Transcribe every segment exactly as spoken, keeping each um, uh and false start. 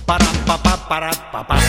Пара-па-па-пара-па-пай.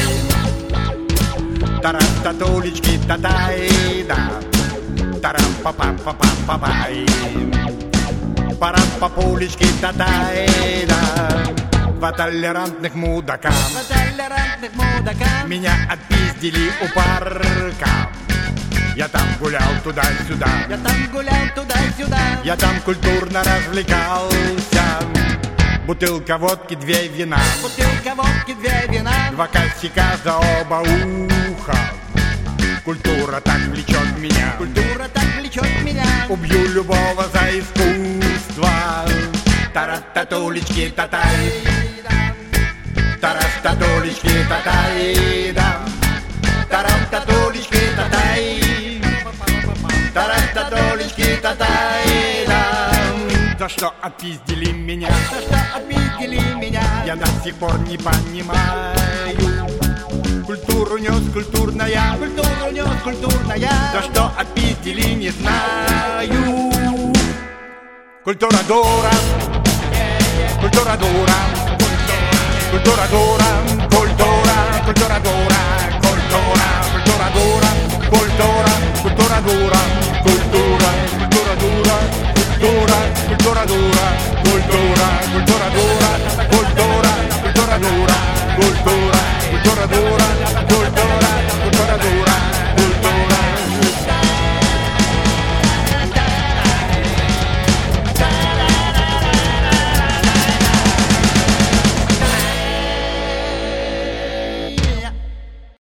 Тара-та-толечки татай, да. Тара-па-па-па-па-па-пай. Пара-па-пулечки татай, да. Два толерантных мудака, Два толерантных мудака меня отпиздили у парка. Я там гулял туда-сюда, Я там гулял туда-сюда, я там культурно развлекался. Бутылка водки, две вина, бутылка водки, две вина, два косяка за оба уха. Культура так влечет меня, культура так влечет меня. убью любого за искусство. Тара-та-толечки татай, тара-та-толечки татай, да. Тара-та-толечки татай, тара-та-толечки татай, да. За что отпиздили меня, За что обидели меня, я до сих пор не понимаю. Культуру нес культурная, культуру нес культурная. за что отпиздили, не знаю. Культура дура, культура дура, культура дура, культура, культура дура, культура, культура дура, культура, культура дура, культура, культура дура, культура, культура дура, культура, культура дура.